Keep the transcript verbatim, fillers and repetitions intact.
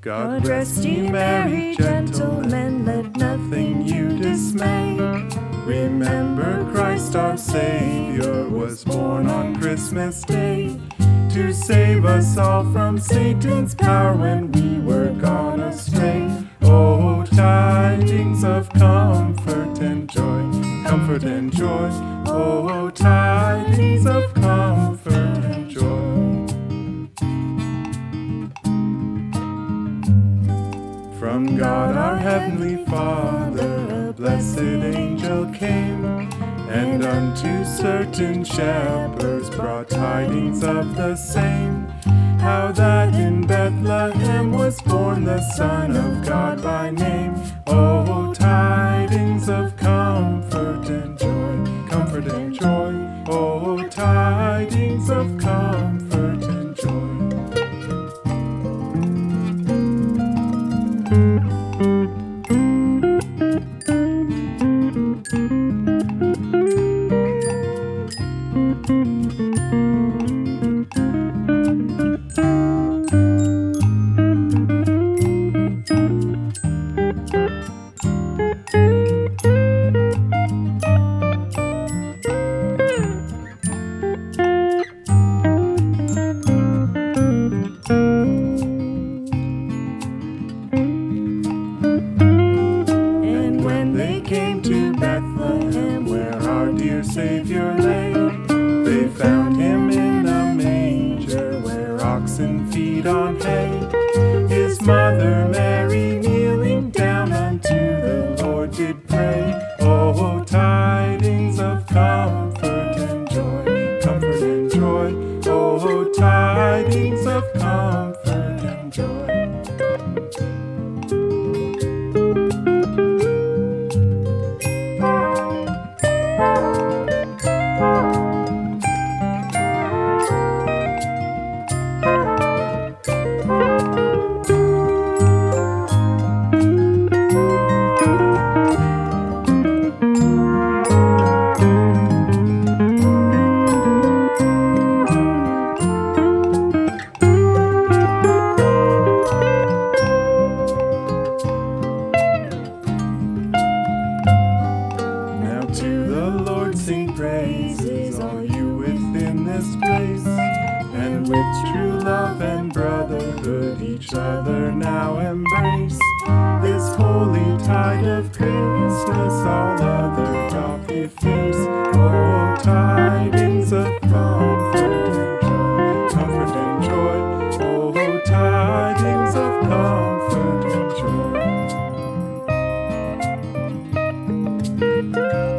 God rest ye merry gentlemen, let nothing you dismay. Remember Christ our Savior was born on Christmas Day, to save us all from Satan's power when we were gone astray. Oh, tidings of comfort and joy, comfort and joy. Oh, tidings of comfort and joy. From God our Heavenly Father a blessed angel came, and unto certain shepherds brought tidings of the same, how that in Bethlehem was born the Son of God by name. Oh, tidings of comfort and joy, comfort and joy. Oh, tidings of comfort and joy. Came to Bethlehem, where our dear Savior lay. They found him in a manger, where oxen feed on hay. His mother Mary kneeling down unto the Lord did pray. Oh, tidings of comfort and joy, comfort and joy. Oh, tidings of comfort and joy. To the Lord sing praises, all you within this place, and with true love and brotherhood each other now embrace. This holy tide of Christmas all other doth efface. Oh, tidings of comfort and joy, comfort and joy. Oh, tidings of comfort and joy.